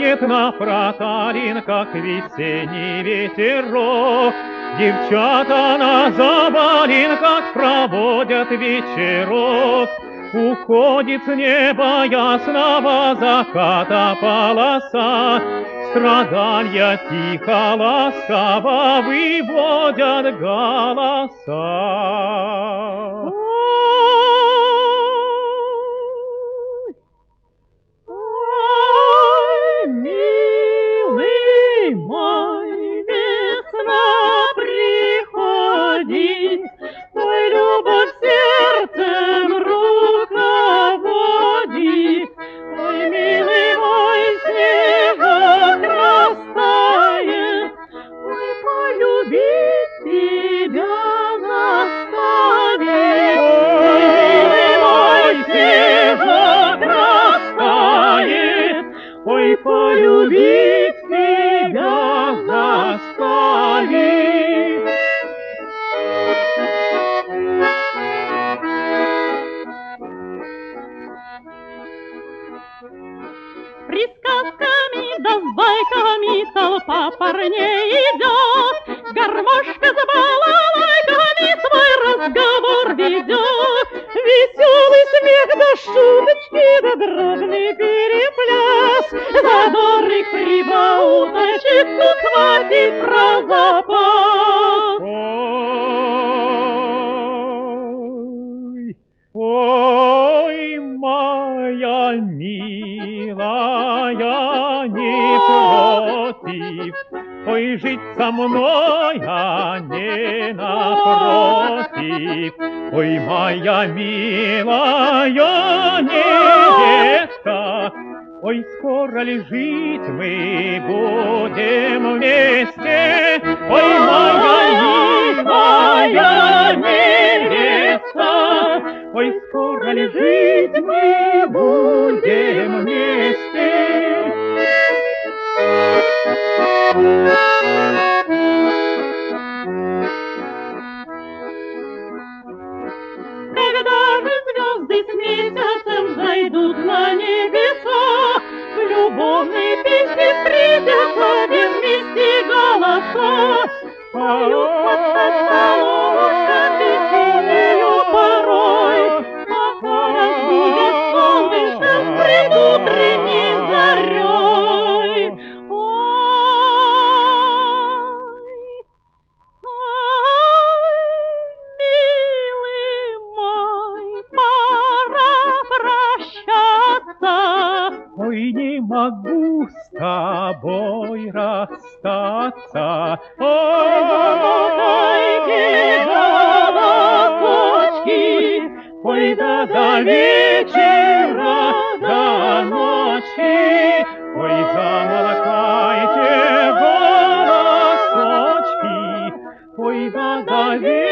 Уходит на проталинках весенний ветерок. Девчата на забалинках проводят вечерок. Уходит с неба ясного заката полоса. Страдания тихо, ласково выводят голоса. Милый мой, весна приходит, ой, любовь сердцем руководит. Ой, милый мой, снежок растает, ой, полюбить тебя заставит. Ой, милый мой, снежок растает, ой, полюбить тебя заставит. Присказками да с байками толпа парней идет, гармошка за балалайками свой разговор ведет. Веселый смех да шуточки да дробный перепляс, задорных прибауточек тут хватит про запас. Ой, моя милая, не против, ой, жить со мной, а не напротив. Ой, моя милая невеста, ой, скоро ли жить мы будем вместе? Ой, моя милая невеста, ой, скоро ли жить мы будем вместе? Когда же звезды с месяцем зайдут на небеса, в любовной песне встретятся вместе голоса. Поют под солнышко синею порой, пока разбудят солнышко предутренней зарей. Ой, не могу с тобой расстаться. Ой, голосочки, ой, да до вечера, до ночи, ой, замолкайте голосочки, ой, да до вечера.